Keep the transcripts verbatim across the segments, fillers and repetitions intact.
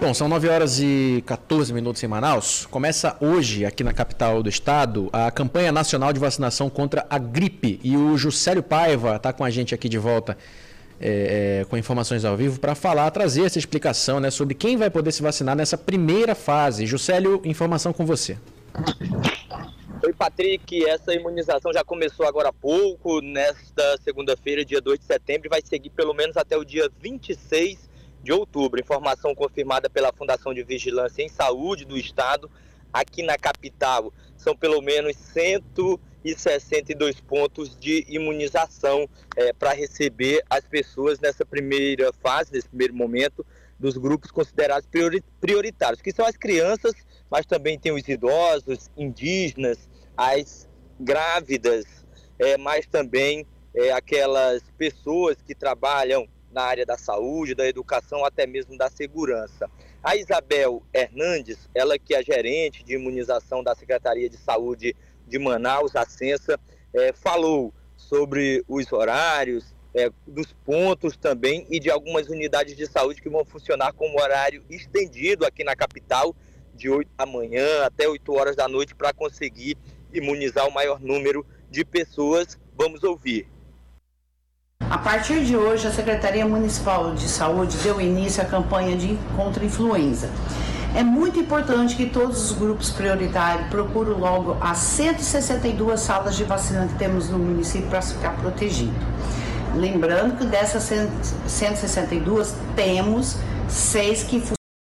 Bom, são nove horas e quatorze minutos em Manaus. Começa hoje, aqui na capital do estado, a campanha nacional de vacinação contra a gripe. E o Juscelio Paiva está com a gente aqui de volta é, é, com informações ao vivo para falar, trazer essa explicação, né, sobre quem vai poder se vacinar nessa primeira fase. Juscelio, informação com você. Oi, Patrick, essa imunização já começou agora há pouco, nesta segunda-feira, dia dois de setembro, e vai seguir pelo menos até o dia vinte e seis de outubro. Informação confirmada pela Fundação de Vigilância em Saúde do Estado. Aqui na capital são pelo menos cento e sessenta e dois pontos de imunização é, para receber as pessoas nessa primeira fase, nesse primeiro momento, dos grupos considerados prioritários, que são as crianças, mas também tem os idosos, indígenas, as grávidas, é, mas também é, aquelas pessoas que trabalham na área da saúde, da educação, até mesmo da segurança. A Isabel Hernandes, ela que é gerente de imunização da Secretaria de Saúde de Manaus, a Censa, é, falou sobre os horários, é, dos pontos também e de algumas unidades de saúde que vão funcionar com horário estendido aqui na capital, de oito da manhã até oito horas da noite, para conseguir imunizar o maior número de pessoas. Vamos ouvir. A partir de hoje, a Secretaria Municipal de Saúde deu início à campanha de contra a influenza. É muito importante que todos os grupos prioritários procurem logo as cento e sessenta e duas salas de vacina que temos no município para ficar protegido. Lembrando que dessas cento e sessenta e duas, temos seis que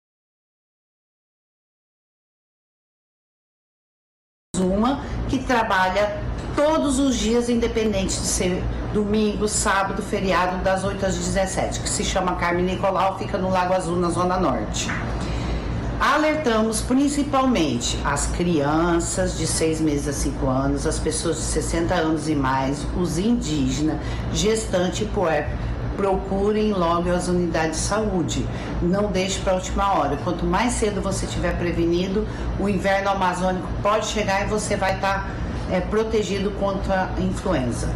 uma que trabalha todos os dias, independente de ser domingo, sábado, feriado, das oito às dezessete, que se chama Carmen Nicolau, fica no Lago Azul, na Zona Norte. Alertamos principalmente as crianças de seis meses a cinco anos, as pessoas de sessenta anos e mais, os indígenas, gestante e puérpero. Procurem logo as unidades de saúde, não deixe para a última hora. Quanto mais cedo você estiver prevenido, o inverno amazônico pode chegar e você vai estar é, protegido contra a influenza.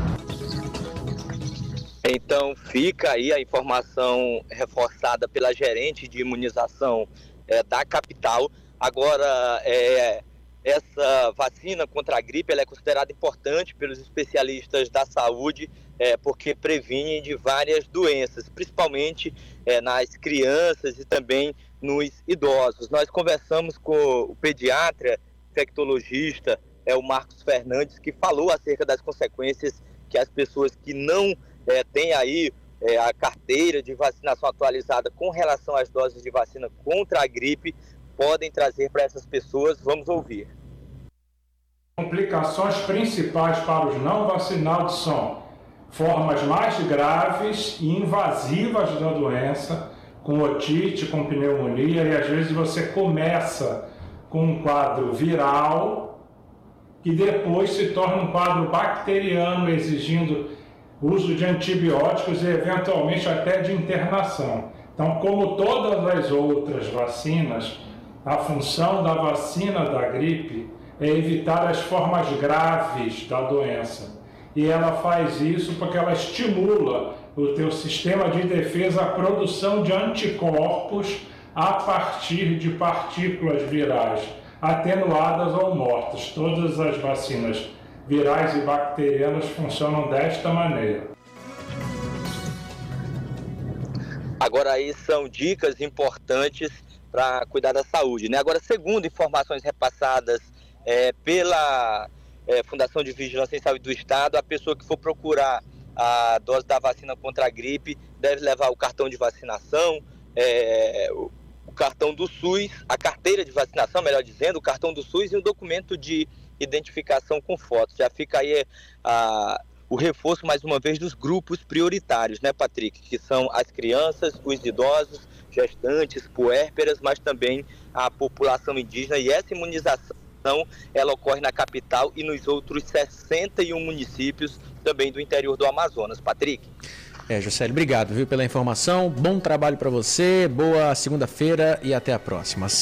Então fica aí a informação reforçada pela gerente de imunização é, da capital. Agora, é, essa vacina contra a gripe ela é considerada importante pelos especialistas da saúde, é, porque previne de várias doenças, principalmente é, nas crianças e também nos idosos. Nós conversamos com o pediatra, infectologista, é, o Marcos Fernandes, que falou acerca das consequências que as pessoas que não é, têm aí é, a carteira de vacinação atualizada com relação às doses de vacina contra a gripe podem trazer para essas pessoas. Vamos ouvir. Complicações principais para os não vacinados são formas mais graves e invasivas da doença, com otite, com pneumonia, e às vezes você começa com um quadro viral e depois se torna um quadro bacteriano, exigindo uso de antibióticos e eventualmente até de internação. Então, como todas as outras vacinas, a função da vacina da gripe é evitar as formas graves da doença. E ela faz isso porque ela estimula o teu sistema de defesa à produção de anticorpos a partir de partículas virais, atenuadas ou mortas. Todas as vacinas virais e bacterianas funcionam desta maneira. Agora aí são dicas importantes para cuidar da saúde, né? Agora, segundo informações repassadas é, pela é, Fundação de Vigilância em Saúde do Estado, a pessoa que for procurar a dose da vacina contra a gripe deve levar o cartão de vacinação, é, o, o cartão do SUS, a carteira de vacinação, melhor dizendo, o cartão do SUS e um documento de identificação com fotos. Já fica aí a, o reforço, mais uma vez, dos grupos prioritários, né, Patrick? Que são as crianças, os idosos, gestantes, puérperas, mas também a população indígena. E essa imunização, ela ocorre na capital e nos outros sessenta e um municípios também do interior do Amazonas. Patrick? É, Juscelio, obrigado, viu, pela informação. Bom trabalho para você, boa segunda-feira e até a próxima.